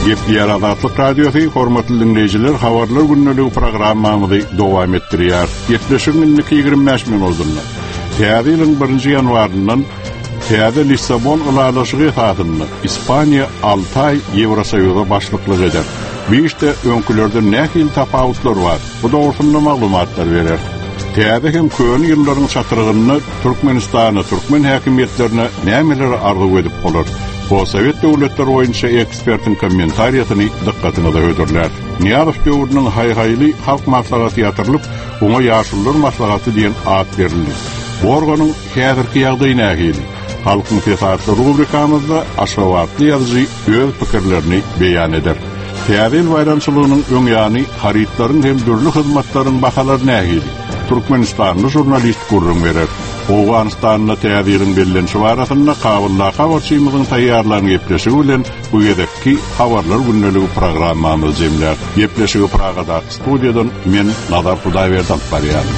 Gepler Azatlyk Radiosu hormatly dinleyijiler, habarlar günnälik programmamyzy dowam etdirýär. Gepleşigiň 25 minutyna. Täze ýylyň 1-nji ýanwaryndan täze Lissabon ulaşygy esasynda Ispaniýa 6 ay Ýewrosoýuza başlyklyk eder. Bu işde öňkülerde nähil tapawutlar bar. Bu dogrusynda maglumatlar berer. Täze hem köň ýyllaryň çatyrgyny Türkmenistana, Türkmen häkimetlerine nämeler arzu edip bolar. Bu Sovet döwletleri boýunça ekspertin kommentariýatyny dikkatyny da ödürler. Niýazow döwrüniň haýhaýly halk maslahaty ýatyrylyp, oňa ýaşullar maslahaty diýen ad berildi. Bu organyň häzirki ýagdaýy nähili? Halkyň fesatly rubrikamyzda aşawatly ýazyjy öz pikirlerini beýan eder. Täze bayramçylygynyň öňýany haritlaryň hem dürli hyzmatlaryň bahalary nähili? Türkmenistanly jurnalist gurrun berer. Owganistanyň täze ýylyň bellenşi barasynda kabully habarçymyzyň taýýarlanyny gepleşigi bilen bu ýerdeki habarlar günnälik programmamyzy jemler. Gepleşigi Pragada studiýadan men Nazar Hudaýberdi barýan.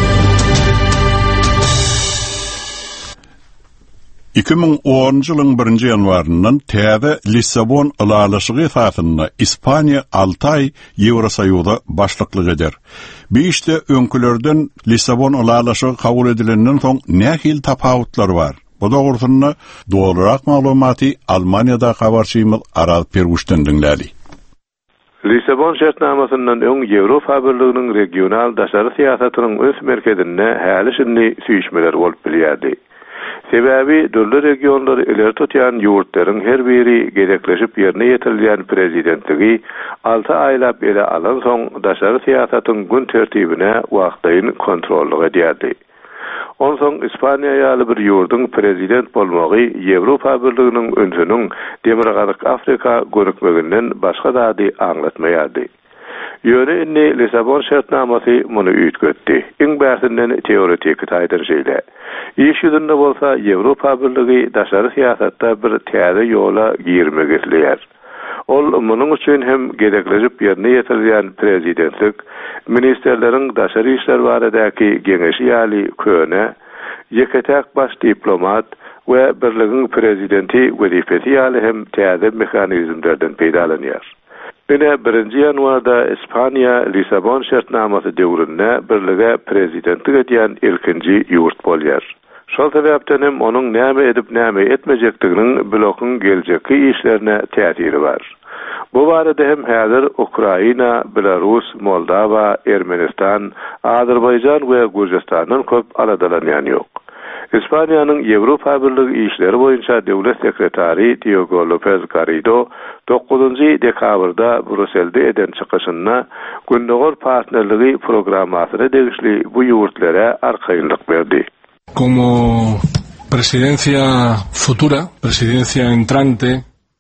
2010 ýylyň 1-nji ýanwaryndan täze Lissabon ulaşygy esasynda Ispaniýa 6 ay Ýewrosoýuza başlyklyk eder. Bu işde öňkülerden Lissabon ulaşygy kabul edilenden soň nähil tapawutlar bar. Bu dogrusynda dogrurak maglumaty Almaniýada habarçymyz Aral Perguşdan dinlädi. Lissabon şertnamasyndan öň Ýewropa Birliginiň regional daşary siýasatynyň öz merkezinde häli şinli süýüşmeler bolup bilýärdi. Sebebi döwlet regionlary ileri tutýan ýurtlaryň her biri gerekleşip ýerine ýetirilýän prezidentligi 6 aýlap ele alan soň daşary siýasatyň gün tertibine wagtyn kontrollyk edýärdi. Onsoň Ispaniýa ýaly bir ýurduň prezident bolmagy Ýewropa Birliginiň önsünüň Demirgazyk Afrika görükmeginden başga dady aňlatmaýardy. Ýöne Lissabon şertnamasy muny üýtgetdi. Iň bäsinden teoretik taýdyrjyla. İş ýüzünde bolsa Ýewropa Birligi daşary siýasatda bir täze ýola girmek isleýär. Ol munyň üçin hem gerekleşip ýerine ýetirilýän prezidentlik, ministerleriň daşary işler baradaky geňeşi ýaly köne, ýeketäk baş diplomat we birligiň prezidenti wezifesi ýaly hem täze mehanizmlerden peýdalanýar. Ine 1-nji ýanwarda Ispaniýa Lissabon şertnamasy döwründe birlige prezidentlik edýän ilkinji ýurt bolýar. Şol sebäpden hem onuň näme edip näme etmejekdiginiň blokyň geljeki işlerine täsiri bar. Bu barada hem häzir Ukraina, Belarus, Moldova, Ermenistan, Azerbaýjan we Gürjistanyň köp aladalanýan ýok. Ispaniýanyň Ýewropa Birligi işleri boýunça döwlet sekretary Diego López Garrido 9-njy dekabrda Brüsselde eden çykyşynda gündälik partnerligi programmasyna degişli bu ýurtlara arkaýynlyk berdi. Como presidencia futura, presidencia entrante,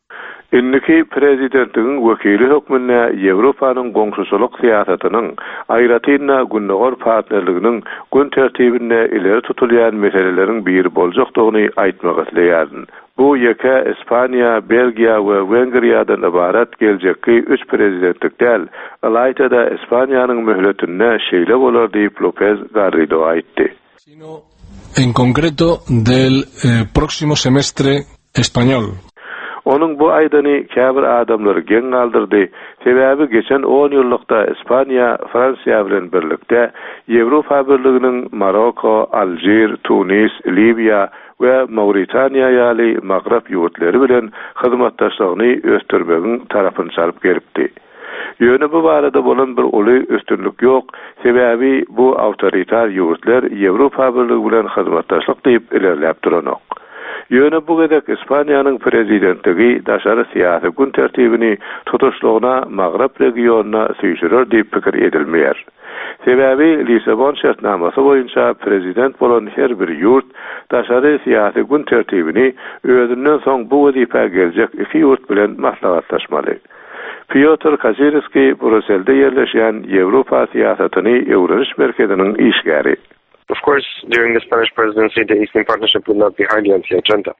Inniki prezidentiň wekili hökmünde Ýewropanyň goňşuçylyk siýasatynyň aýratyna gündälik partnerliginiň gün tertibinde ileri tutulýan meseleleriň bir boljakdygyny aýtmak isleýärdim. Bu ýeke Ispaniýa, Belgiýa we Wengriýadan ibarat geljekki 3 prezidentlik däl, alayda Ispaniýanyň möhletine şeýle bolar diýip López Garrido aýtdy. Sino en concreto del próximo semestre español. Onun bu aýdany käbir adamlar geň aldyrdy. Sebäbi geçen 10 ýyllykda Ispaniýa, Fransiýa bilen birlikde Ýewropa Birliginiň Maroko, Aljer, Tunis, Libiýa we Mauritaniýa ýaly Magreb ýurtlary bilen hyzmatdaşlygyny ösdürmegiň tarapyny çalyp gelipdi. Ýöne bu barada bolan bir uly üstünlük ýok. Sebäbi bu awtoritar ýurtlar Ýewropa Birligi bilen hyzmatdaşlyk diýip ilerläp duranok. Ýöne bu gedek Ispaniýanyň prezidentligi daşary siýasy gün tertibini tutuşlygyna Magreb regionuna süýşürer diýip pikir edilmeýär. Sebäbi Lissabon şertnamasy boýunça prezident bolan her bir ýurt daşary siýasy gün tertibini özünden soň bu wezife geljek iki ýurt bilen maslahatlaşmaly. Piotr Kaczynski Brüsselde ýerleşýän Ýewropa siýasatyny öwreniş merkeziniň işgäri. Of course, during the Spanish presidency, the Eastern Partnership will not be highly on the agenda.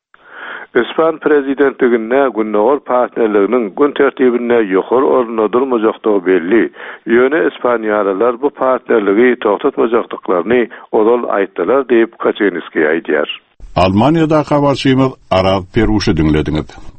Ispan prezidentliginde gündälik partnerliginiň gün tertibinde ýokary orunda durmajakdygy belli. Ýöne Ispaniýalylar bu partnerligi togtatmajakdyklaryny odal aýtdylar diýip Kaczynski aýdýar. Almaniýada habarçymyz Aral Perguşy dinlediňiz.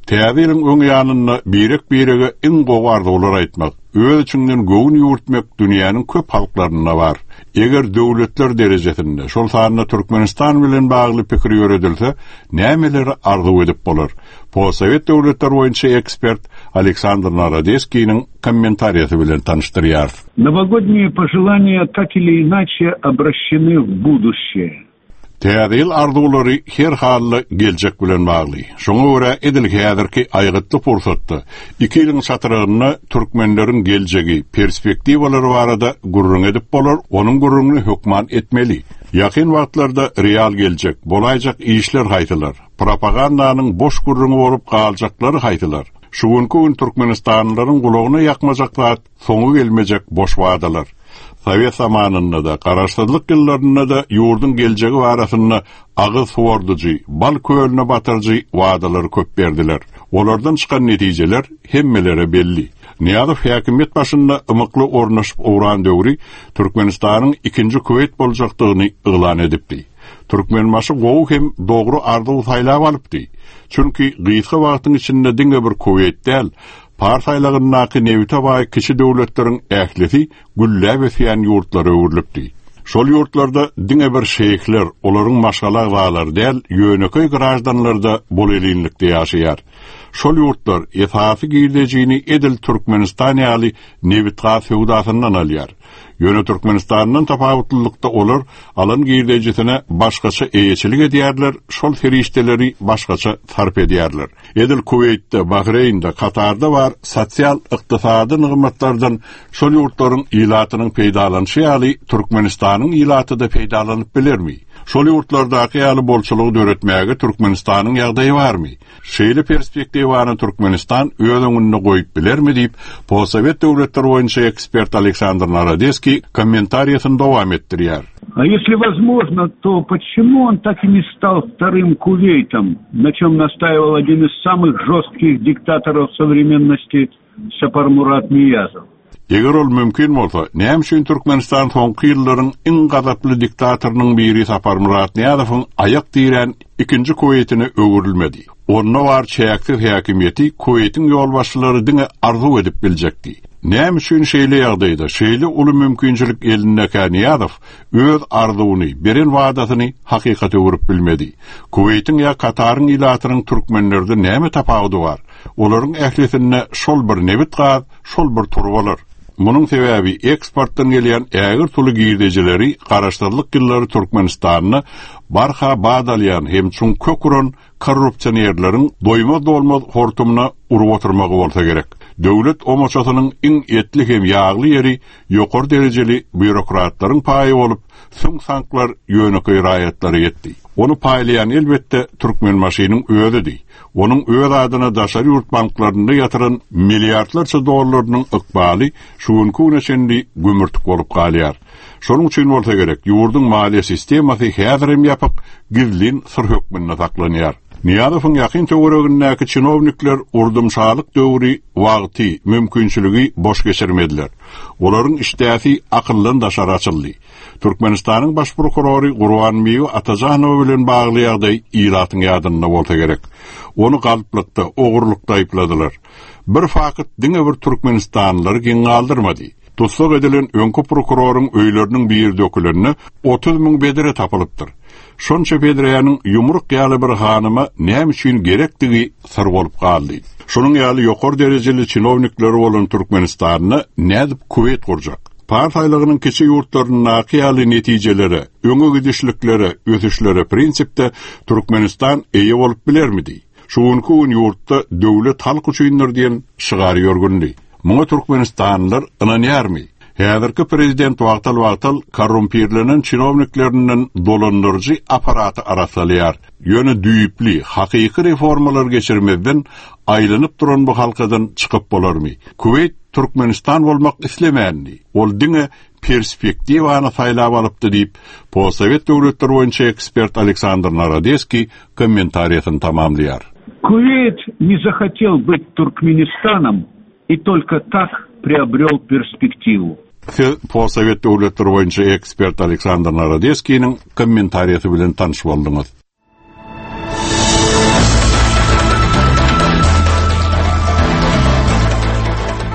Täzeliň öň ýanyna birek-birege iň gowardylar aýtmak, öz üçinden göwün ýurtmak dünýäniň köp halklaryna bar. Eger döwletler derejesinde şol sanyna Türkmenistan bilen bagly pikir ýöredilse, nämeleri arzu edip bolar? Possovet döwletler boýunça ekspert Александр Народецкийниň комментариясы bilen tanıştyrýar. Новогодние пожелания так или иначе обращены в будущее. Täzel arzulary her halda geljek bilen bagly. Şoňa görä edilgi häzirki aýgytly fursatda iki ýylyň satyryny türkmenleriň geljegi, perspektiwalary barada gurrun edip bolar, onuň gurrunyny hökman etmeli. Ýakyn wagtlarda real geljek, bolaýjak işler haýtylar. Propagandanyň boş gurruny bolup galjaklary haýtylar. Şugunky gün Türkmenistanlylaryň gulagyna ýakmajak zat, soňu gelmejek boş wadalar. Sovet zamanında da, karaşdırlyk ýyllarynda da ýurdun geljegi barasyna agyz suwardyjy, bal kölüne batyrjy wadalar köp berdiler. Olardan çykan netijeler hemmelere belli. Niýazow häkimet başynda ymykly ornaşyp owran döwri Türkmenistanyň ikinji Kuwait boljakdygyny ýylan edipdi. Türkmenmaşy gowy hem dogry arzuw saýlap alypdy. Çünki gysga wagtyň içinde diňe bir Kuwait däl, partiýalarynyňky nebita baý kişi döwletleriň ählisi gülle we fiýan ýurtlara öwrülipdi. Şol ýurtlarda diňe bir şeýhler, olaryň maşgala galar däl, ýöneköy grajdanlarda bol elinlikde ýaşaýar. Şol ýurtlar esasy girdejini edil Türkmenistan ýaly nebitga feudasyndan alýar. Ýöne Türkmenistanyň tapawutlylykda olar, alan girdejisine başgaça eýeçilik edýärler, şol ferişteleri başgaça sarp edýärler. Edil Kuweytde, Bahreýnde, Katarda bar sosial ykdysady nygmatlardan şol ýurtlaryň ýylatynyň peýdalanyşy ýaly Türkmenistanyň ýylaty da peýdalanyp bilermi? Şol ýurtlardaky ýaly bolçulugy döretmäge Türkmenistanyň ýagdaýy barmy? Şeýle perspektiwany Türkmenistan öz öňüne goýup bilermi diýip, Possovet döwletleri boýunça ekspert Александр Народецкий комментариясын дowam etdirýär. А если возможно, то почему он так и не стал вторым Кувейтом, на чем настаивал один из самых жестких диктаторов современности Сапармурат Ниязов? Eger ol mümkin bolsa, näme üçin Türkmenistan soňky ýyllaryň iň gazaply diktatornyň biri Saparmurat Niýazowyň aýak diýen ikinji Kuweytine öwrülmedi. Onda bar çäksiz häkimeti Kuweytiň ýolbaşçylary diňe arzu edip biljekdi. Näme üçin şeýle ýagdaýda, şeýle uly mümkinçilik eline Niýazow öz arzuwyny, beren wadasyny hakykaty öwrüp bilmedi. Kuweytiň ýa Kataryň ýylatynyň türkmenlerde näme tapawudy bar? Olaryň ählisine şol bir nebit gaz, şol bir turwalar. Munyň sebäbi eksportdan gelýän ägir tuly girdejileri garaşdyrlyk ýyllary Türkmenistanyny barha badalýan hem çuň köküren korrupsionerleriň doýmaz bolmaz hortumuna urup oturmagy bolsa gerek. Döwlet omoçatynyň iň etli hem ýagly ýeri ýokary derejeli bürokratlaryň paýy bolup, sanklar ýöneköy raýatlary ýetdi. Onu paýlayan elbetde Türkmenmaşynyň özüdi. Onun öz adyna daşary ýurt banklaryna ýatyran milliardlarça dollarlaryň ykbaly şuňky güneşendi gümürtük bolup galýar. Şonuň üçin bolsa gerek, ýurdun maliýe sistemasy häzirem ýapyk, gizlin sır hökmünde saklanýar. Niýazowyň ýakyn töweregindäki çynownikler urdumşalyk döwri wagty, mümkinçiligi boş geçirmediler. Olaryň işdäsi akyllan daşar açyldy. Türkmenistanyň baş prokurory Gurbanmiýew Atajanow bilen bagly ýagdaý ýylatyň ýadynda bolsa gerek. Onu galplykda, ogurlukda aýpladylar. Bir fakat diňe bir Türkmenistanlylar giň galdyrmady. Tutsak edilen öňkü prokuroryň öýleriniň bir dökülerini 30.000 bedere tapylypdyr. Şonça bedreýanyň ýumruk ýaly bir hanyma näme üçin gerekdigi sır bolup galdy. Şonuň ýaly ýokary derejeli çynownikleri bolan Türkmenistanyny nädip Kuweyt gurjak? Partiýalygynyň keçi ýurtlarynyň nakyýaly netijeleri, öňe gidişlikleri, ösüşleri prinsipde Türkmenistan eýe bolup bilermidi? Şuňky gün ýurtda döwlet halk üçindir diýen şygar ýörgündi. Muňa Türkmenistanlylar ynanýarmy? Häzirki prezident wagtal korrumpirlenen çynowniklerinden dolandyrjy aparaty arasalýar. Ýöne düýüpli, hakyky reformalar geçirmeden aýlanyp duran bu halkadan çykyp bolarmy? Kuweyt Türkmenistan bolmak islemändi. Ol diňe perspektiwany saýlap alypdy diýip, Possovet döwletleri boýunça ekspert Александр Народецкий комментариясын tamamlaýar. Кувейт не захотел быть Туркменистаном и только так приобрел перспективу. Possovet döwletleri boýunça ekspert Александр Народецкийниň kommentariýasy bilen tanyş boldunuz.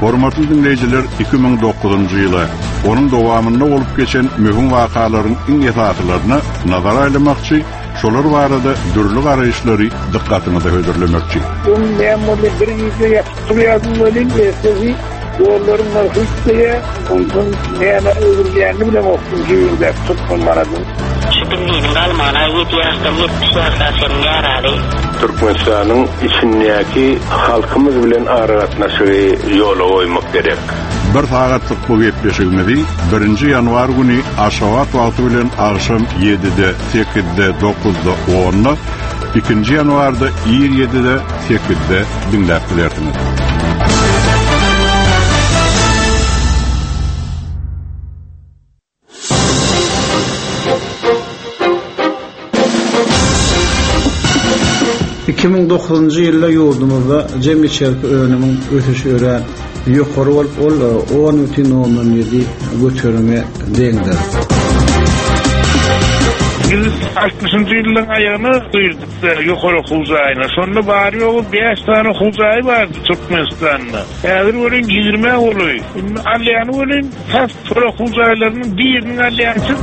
Hormatly dinleyijiler, 2009-njy ýyla onuň dowamynda bolup geçen möhüm wakalaryn iň esatylaryna nazar aylamakçy, şolar barada dürli garaýyşlary dikkatyňyzy höderlemekçi. Memurly birinji ýaşdyrýan bolan ýa-da yolların marketine ondan neyana öldürülerini bile okuyucuğunda tutulmalardı. Şüpheliğinin Alman'a 7 yaşta 70 yaşta seninle aradı. Türkmenistan'ın içindeki halkımız bilen aragatnaşığı yola koymak gerek. Bir saatlyk bu gepleşigimizi 1 ýanwar güni aşawat wagty bilen akşam 7-de, 8-de, 9-da, 10-da, 2 ýanwarda 27-de, 8-de dinläp bilersiňiz. ...2009-njy ýylda ýurdumyzda jemgyýetçilik önümiň ötüşi ören ýokary bolup ol 10,7 götürme deňdir. 60-njy ýylyň aýagyny duýduk ýokary huzaýyna. Şonda bary ýoly 5 tane huzaý bardy Türkmenistanda. Häzir bolan 20 boly. Alýany bolan has huzaýlarynyň biriniň alýansy.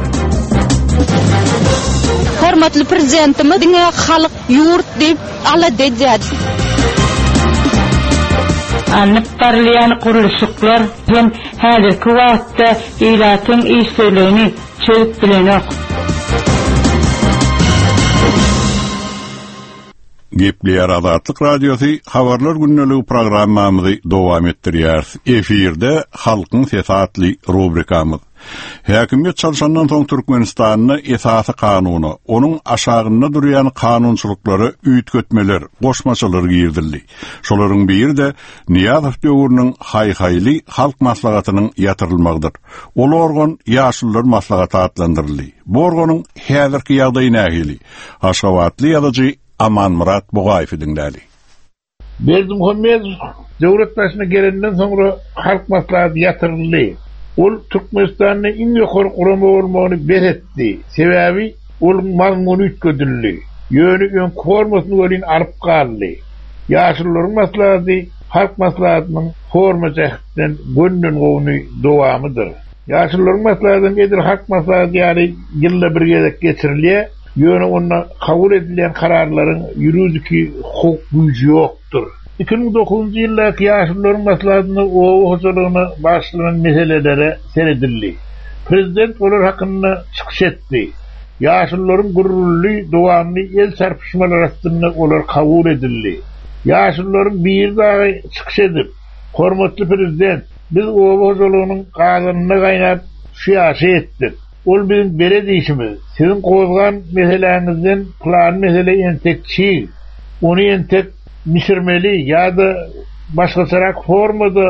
Hormatly prezidentimiz diňe halk ýurt diýip ala dejädi. Anlyk barlayan gurulşyklar hem häzirki wagtda ýylatyň işlerini çöp bilenok. Gepleýär Azatlyk Radiosu habarlar günneligi programmamyzy dowam etdirýär. Efirde halkyň sesatly rubrikamyz. Häkimiýet çalşandan soň Türkmenistanyň esasy kanuny, onuň aşagynda durýan kanunçylyklary üýtgetmeler, goşmaçylar girdildi. Şolaryň biri de Niýazow döwrüniň haýhaýly halk maslahatynyň ýatyrylmagydyr. Ol organ ýaşullar maslahaty adlandyryldy. Bu organyň häzirki ýagdaýy nähili? Aşgabadly ýazyjy Aman Murat Bugaýew dinlädi. Berdimuhammedow döwlet başyna gelenden soňra halk maslahaty ýatyryldy. Ol Türkmenistanyň iň ýokary guramy bolmagyny beretdi. Sebäbi ol mazmuny üýtgedildi. Ýöne ön formasyny bolyn alyp galdy. Ýaşullaryň maslahaty halk maslahatynyň forma jähtinden gönnün gowny dowamydyr. Ýaşullaryň maslahatyny edir halk maslahaty ýaly ýylda bir gezek geçirilýär. Ýöne onda kabul edilen kararlaryň ýürüdiki hukuk güýji ýokdur. 2009-njy ýyldaky ýaşullaryň maslahatyny hojalygyny başlanan meselelere seredildi. Prezident olar hakynda çykyş etdi. Ýaşullaryň gurully dowamly el sarpyşmalar arasynda olar kabul edildi. Ýaşullaryň bir dagy çykyş edip, "Hormatly prezident, biz hojalygynyň gazanyna gaýnap şiýasy etdik. Ol biziň bere diýişimiz, siziň goýgan meseleňizden plan mesele entekçi, ony entek misirmeli ýa-da başgaçarak formada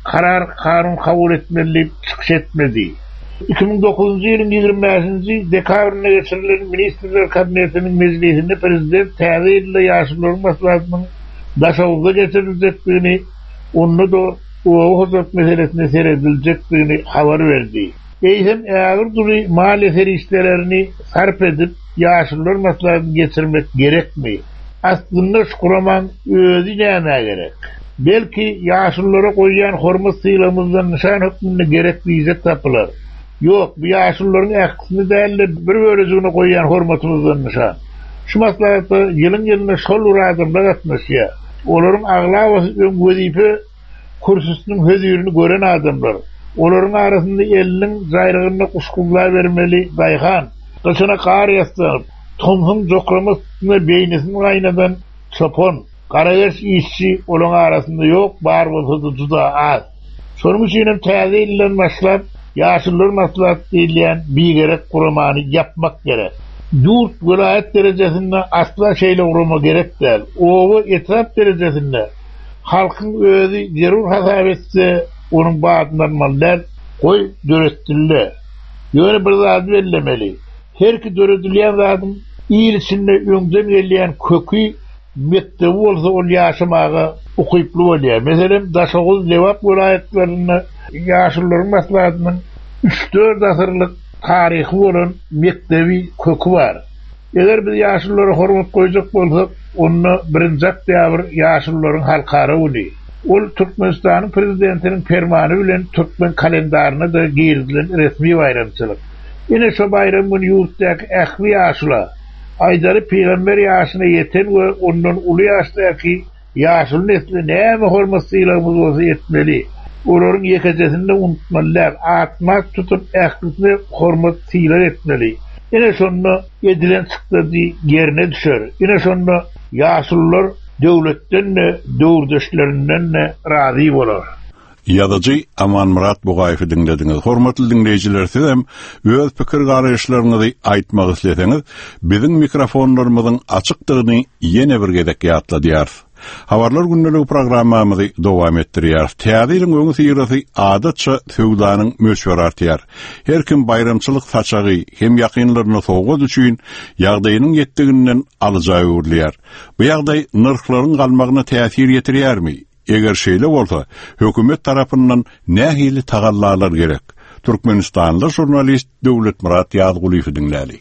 kanun kabul etmeli çykyş etmedi. 2009-njy ýylyň 25-nji dekabrynda geçirilen Ministrler Kabinetiniň meclisinde prezident täze ýylda ýaşullaryň maslahatynyň daşawga geçiriljekdigini, onda da hozat meselesine serediljekdigini habar berdi. Eýsem ägir dury mali ferişlerini sarp edip ýaşullar maslahatyny geçirmek gerekmi? Aslında şu kuraman özü näme gerek? Belki ýaşullara goýýan hormat sylamyzdan nişan hukmyny gerekli ýyzet tapylar. Ýok, bu ýaşullaryň ähkisini dälle bir bölejigine goýýan hormatymyzdan nişan. Şu maslahaty ýylyň ýylyna şol uradymda gatnaşýar. Olaryň aglawasy öň wezipe kursusynyň hödürini gören adamlar. Olaryň arasynda eliniň jaýrygyna kuşkullar bermeli gaýhan. Gaçana kar ýastyp, tomhun jokramasyna beýnesini gaýnadan çopon, garaýaş işçi olaň arasynda ýok, bar bolsa juda az. Şonuň üçin hem täze ýyldan başlap ýaşullar maslahaty diýilen bir gerek guramany yapmak gerek. Ýurt vilayet derejesinde asla şeýle gurama gerek däl. Owa etrap derejesinde halkyň özü zerur hasap etse, onuň baýdan mallar goý döretdiler. Ýöne bir zat bellemeli. Herki döredilýän zadyň ýyl içinde öňden gelýän kökü mektebi bolsa ol ýaşamaga ukyply bolýar. Meselem Daşoğuz Lewap vilayetlerinde ýaşullaryň maslahatynyň 3-4 asyrlyk taryhy bolan mektebi kökü bar. Eger biz ýaşullara hormat goýjak bolsak, onu 1-nji oktýabr ýaşullaryň halkara güni. ol Türkmenistanyň prezidentiniň fermany bilen Türkmen kalendaryna da girdilen resmi bayramçylyk. Ine şu bayram gün ýurtdaky ähli ýaşlar aýdary peýgamber ýaşyna ýeten we ondan uly ýaşdaky ýaşyl nesli näme hormatçylygymyz bolsa ýetmeli. Olaryň ýekejesinde unutmalar, atmak tutup ählisine hormat sylar etmeli. Ine şonu edilen çykdy ýerine düşer. Ine şonu ýaşullar döwletden döwürdeşlerinden razy bolar. Ýazyjy Aman Murat Bugaýew dinlediňiz. Hormatly dinleýijiler, sizem öz pikir garaýşlaryňyzy aýtmak isleseňiz, biziň mikrofonlarymyzyň açykdygyny ýene bir gezek ýatladýar. Habarlar günneligi programmamyzy dowam etdirýär. Täzeliň öňü syrasy adatça söwdanyň möşwer artýar. Her kim bayramçylyk saçagy hem ýakynlaryna sowgat üçin ýagdaýynyň ýetdiginden alyjagy urlýar. Bu ýagdaý narhlaryň galmagyna täsir ýetirýärmi? Eger şeýle bolsa, hökümet tarapyndan nähili tagallarlar gerek. Türkmenistanly jurnalist Döwlet Murat Ýazguliýew dinläli.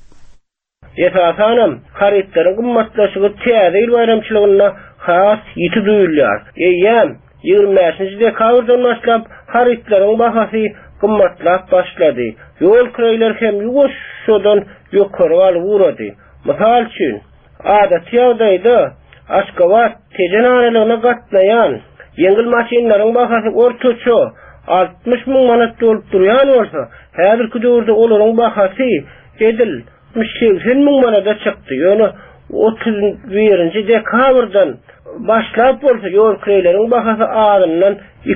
Esasanam, haritlaryň gymmatlaşygy täze bayramçylygyna has ýeti duýulýar. Eýem 25-nji dekabrdan başlap haritlaryň bahasy gymmatlap başlady. Ýol kirýler hem ýugoşdan ýokary alyp urady. Mysal üçin, adaty ýagdaýda Aşgabat tejen aralygyna gatnaýan ýeňil maşinlaryň bahasy ortaça 60 000 manat bolup durýan bolsa, häzirki döwürde olaryň bahasy edil 80 000 manata çykdy. Ýöne 31-nji dekabrdan başlap bolsa ýol kirýleriň bahasy adymdan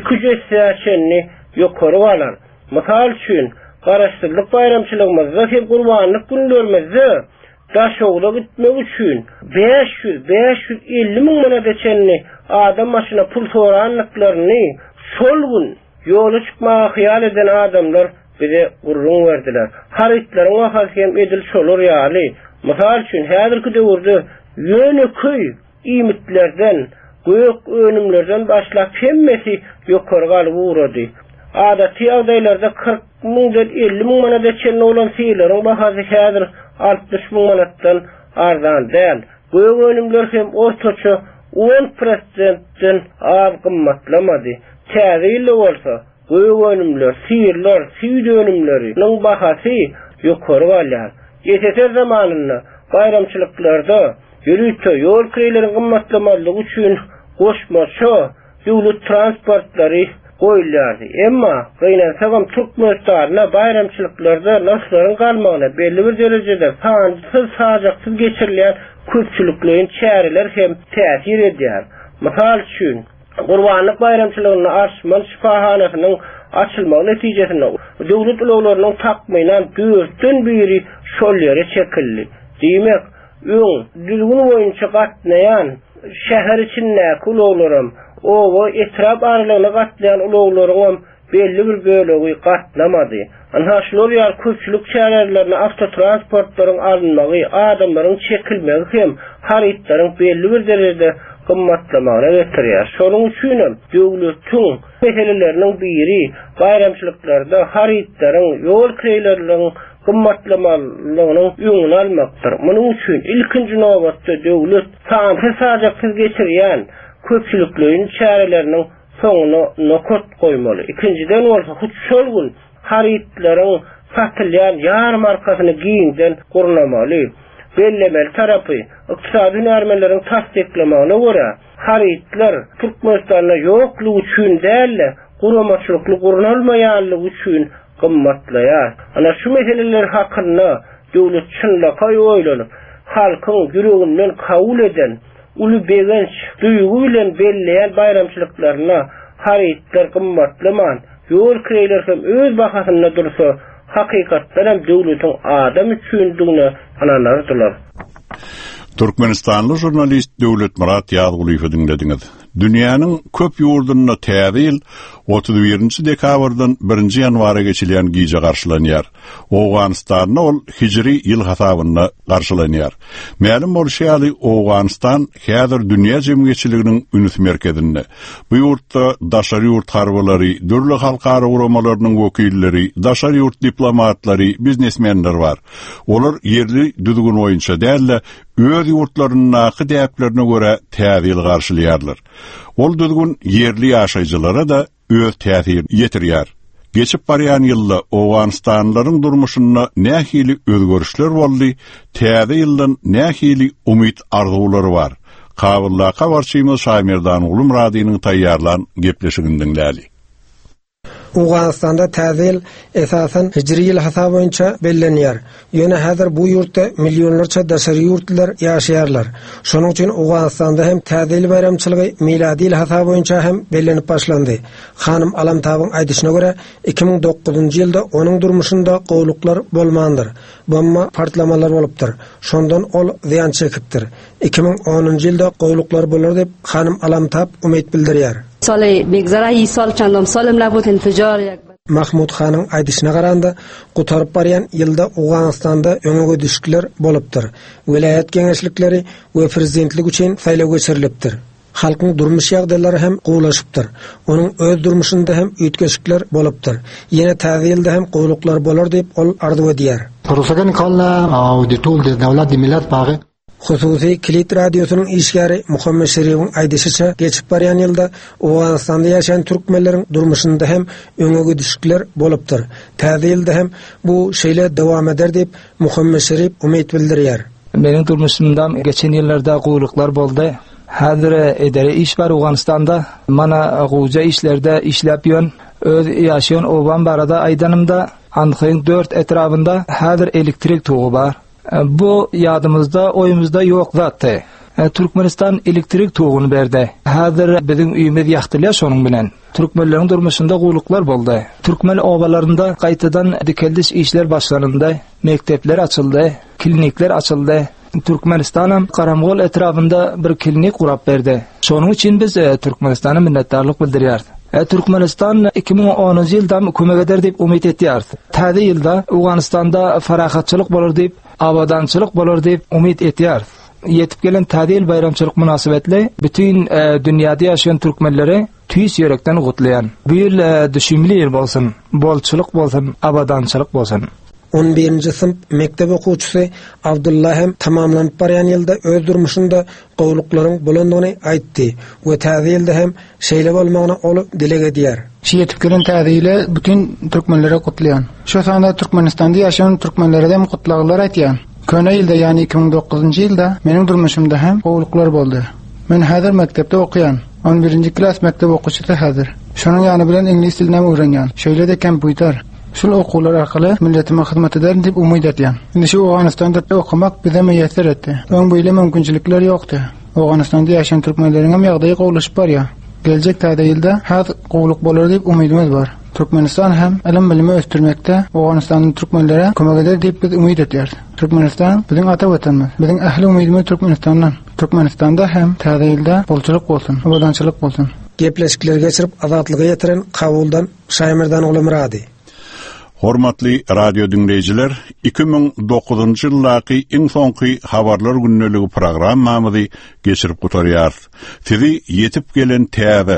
280 ýokary alan. Mysal üçin, garaşdyrlyk bayramçylygymyzda hem gurbanlyk günlerimizde daşowda gitmek üçin 550 000 manata çenni adam maşyna pul soranlyklaryny şol gün ýola çykmagy hyýal eden adamlar bize gurrun berdiler. Haritlaryň wagty hem edil şolar ýaly. Mysal üçin häzirki döwürde ýöne köy imitlerden, göýük önümlerden başlap hemmesi ýokary galyp urady. Adaty ýagdaýlarda 40 000-dan 50 000 manata çenni olan syýlaryň bahasy häzir 60 000 manatdan arzan däl. Göýük önümler hem ortaça 10%-den az gymmatlamady. Täze ýyly bolsa, göýük önümler, syýrlar, süýd önümleriň bahasy ýokary bolýar. Ýeteter zamanynda bayramçylyklarda ýürüýte ýol kirýleriň gymmatlamalygy üçin goşmaça döwlet transportlary goýulýardy. Emma gynansagyň Türkmenistan'a bayramçylyklarda narhlaryň galmagyna belli bir derejede sansız sajaksız geçirilýän köpçüliklerin çäreler hem täsir edýär. Mysal üçin, Gurbanlyk bayramçylygyny Aşman şifahanasynyň açylmagy netijesinde döwlet ulaglarynyň takmynan 4-den biri şol ýere çekildi. Diýmek, öň düzgün boýunça gatnaýan şäher içindäki ulaglarym owa etrap aralygyna gatnaýan ulaglaryň belli bir bölegi gatnamady. Ana şolary ýar köpçülik çärelerini avtotransportlaryň alynmagy, adamlaryň çekilmegi hem haritlaryň belli bir derejede gymmatlamagyna getirýär. Şonuň üçin döwletiň meseleleriniň biri bayramçylyklarda haritlaryň, ýol kirýleriniň gymmatlamalygynyň öňüni almakdyr. Munyň üçin ilkinji nowbatda döwlet sansız sajaksız geçirýän köpçüliklerin çäreleriniň soňuna nokot goýmaly. Ikinciden bolsa şol gün haritlaryň satylýan ýarmarkasyny giňden gurnamaly. Bellemeli tarapy ykdysady närmeleriň tasdiklamagyna görä haritlar Türkmenistanda ýoklugy üçin däl, guramaçylykly gurnalmaýanlygy üçin gymmatlaýar. Ana şu meseleler hakynda döwlet çynlapy oýlanyp, halkyň ýüreginden kabul eden, uly begenç duýgu bilen belleýän bayramçylyklaryna haritlar gymmatlaman, ýol kirýler hem öz bahasyna dursa, hakykatdan hem döwletiň adam üçindigine ananardylar. Türkmenistanly jurnalist Döwlet Murat Ýazguliýew dinlediňiz. Dünýäniň köp ýurdunda täze ýyl 31-nji dekabrdan 1-nji ýanwara geçilýän giýje garşylanýar. Owganystanda ol hijri ýyl hasabyna garşylanýar. Ma'lum bolýarly, Owganistan häzir dünýä jemgyýetçiliginiň ünüs merkezinde. Bu ýurtda daşary ýurt harbalary, dürli halkara uramalarynyň wekilleri, daşary ýurt diplomatlary, biznesmenler bar. Olar ýerli düzgün oýunça däl, öz ýurtlarynyň naky däplerine görä täze ýyl garşylaýarlar. Ol düzgün yerli yaşayıcılara da öz täsir ýetirýär. Geçip barýan ýylda Owganistanlaryň durmuşyna nähili özgörüşler boldy, täze ýyldan nähili umyt arzulary bar. Kabyllaka barçymyz Şaýmerdan Ulum radynyň taýýarlan gepleşiginden däli. Owganistanda täze ýyl esasen hijri ýyl hasabı boýunça bellenýär. Ýöne häzir bu ýurtda millionlarça daşary ýurtlar ýaşaýarlar. Şonuň üçin Owganistanda hem täze ýyl bayramçylygy miladi ýyl hasabı boýunça hem bellenip başlandy. Hanym Alamtabyň aýdyşyna görä 2009-njy ýylda onuň durmuşynda gowluklar bolmandyr. Bomba partlamalar bolupdyr. Şondan ol ziýan çekipdir. 2010-njy ýylda gowluklar bolar dep hanym Alamtab umyt bildirýär. سال بگذره این سال چندم سالم نبود انفجار یک Mahmud Han'ın aýdyşyna garanda gutaryp barýan ýylda Owganistanda öňe düşükler bolupdyr. Vilayet geňeşlikleri we prezidentlik üçin saýlaw geçirilipdir. Halkyň durmuş ýagdaýlary hem gowlaşypdyr. Onuň öz durmuşynda hem üýtgeşikler bolupdyr. Ýene täze ýylda hem gowluklar bolar diýip ol arzu edýär. Prosagan kalla auditul de dawlat de millat pagy Hususi Kilit radyosunun işgari Muhammed Şerif'in aýdyşyça geçip barýan ýylda Owganistanda ýaşaýan türkmenleriň durmuşynda hem öňe düşükler bolupdyr. Täze ýylda hem bu şeýle dowam eder diýip Muhammed Şerif umyt bildirýär. Meniň durmuşymda geçen ýyllarda gowluklar boldy. Häzir edere iş bar Owganistanda. Mana goýja işlerde işläp ýön. Öz ýaşaýan oban barada aýdanymda Anhyň 4 etrafında häzir elektrik togy bar. Bu yadımızda, oyumuzda yok zaten. Türkmenistan elektrik toğunu berdi. Hazır bizim üyümüz yaxtılya şonun bilen. Türkmenlerin durmuşunda gowluklar boldy. Türkmen obalarında qaytadan dikeldiş işler başlanındı. Mektepler açıldı, klinikler açıldı. Türkmenistan Karamgol etrafında bir klinik kurap berdi. Şonun için biz Türkmenistan'a minnetdarlyk bildirýär. Türkmenistan 2010-njy ýylda kömek eder diýip umyt etýär. Täze ýylda Owganistanda farahatçylyk bolar diýip, abadançylyk bolar diýip umyt etýär. Yetip gelen täze ýyl bayramçylyk münasibetli bütün dünýäde ýaşaýan türkmenleri tüýs ýörekden gutlaýan. Bu ýyl düşümli ýyl bolsun, bolçylyk bolsun, abadançylyk bolsun. 11-nji sınıf mektep okuwçysy Abdullah hem tamamlanyp barýan ýylda öz durmuşynda gowluklaryň bolandygyny aýtdy we täze ýylda hem şeýle bolmagyny ol dileg edýär. Şeýetip gelen täze ýyly bütün türkmenlere gutlaýan. Şu sanda Türkmenistanda ýaşaýan türkmenlere hem gutlaglar aýtýan. Köne ýylda ýani 2009-njy ýylda meniň durmuşymda hem gowluklar boldy. Men häzir mektepde okuyan. 11-nji klass mektep okuwçysy häzir. Şonuň ýany bilen ingliz dilini öwrenýän. Şeýle-de kompýuter. Şol okuwlar arkaly milletime hyzmat eder diýip umyt edýän. Indi şu Owganistanda okumak bize meýesir etdi. Öň beýle mümkinçilikler ýokdy. Owganistanda ýaşaýan türkmenleriň hem ýagdaýy gowlaşyp barýar. Geljek täze ýylda häz gowluk bolar diýip umydymyz bar. Türkmenistan hem ilim bilimi östürmekde Owganistanyň türkmenlere kömek eder diýip biz umyt edýär. Türkmenistan biziň ata watanymyz. Biziň ähli umydymyz Türkmenistandan. Türkmenistanda hem täze ýylda bolçylyk bolsun, abadançylyk bolsun. Gepleşikler geçirip azatlygy ýetiren Kabuldan Şaýmerdan Ulum rady. Hormatly radio dinleyijiler, 2009-njy ýyllaky iň soňky habarlar günneligi programmamyzy geçirip gutarýar. Sizi ýetip gelen täze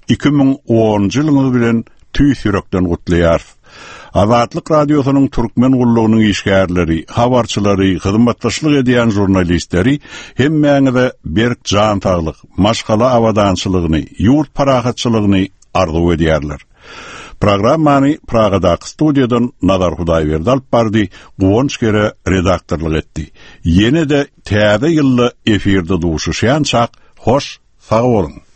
2010-njy ýylyňyz bilen tüýs ýürekden gutlaýar. Azatlyk radiosynyň türkmen gullugynyň işgärleri, habarçylary, hyzmatdaşlyk edýän jurnalistleri hemmäňe berk jan saglyk, maşgala awadançylygyny, ýurt parahatçylygyny arzu edýärler. Programmany Pragadaky studiýadan Nazar Hudaýberdi alyp bardy, Gowonç kere redaktorlyk etdi. Ýene-de täze ýylly efirde duşuşýan çak, hoş, sag bolun.